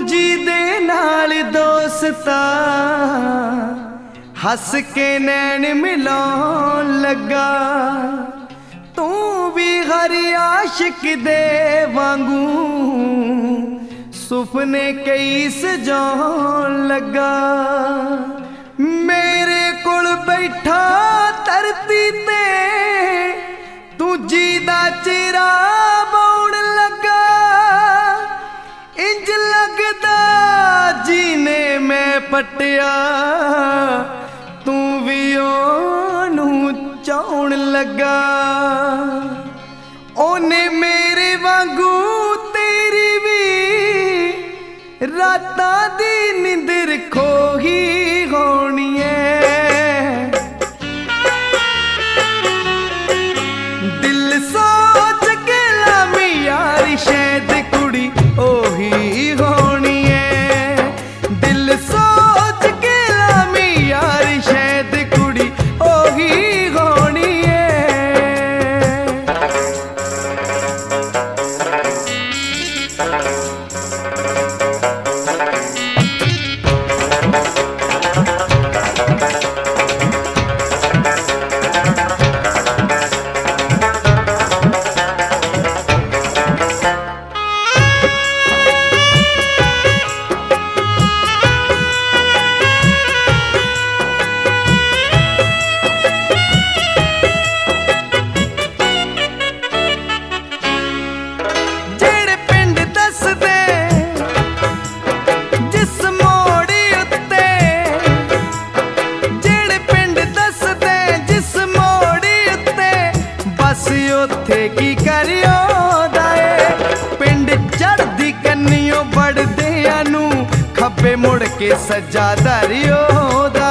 जी दे नाल दोस्ता हस के नैन मिलान लगा। तू भी हर आशिक दे वांगू सुपने कई सजान लगा। मेरे कोल बैठा धरती ते तू जी दा चेहरा बौण लगा। इंज लगदा जीने मैं पटिया तू भी ओनू चाउण लगा। ओने मेरे वांगू तेरी भी रातां दी निंदर खोही होनी है। दिल सोच के लामी यारी शायद कुड़ी ओही होनी है। दिल सोच के लामी यारी शायद कुड़ी ओही होनी है। की करियो दाए पिंड चढ़दी कन्नियों बढ़दे अनु खब्बे मुड़ के सजा दरियो।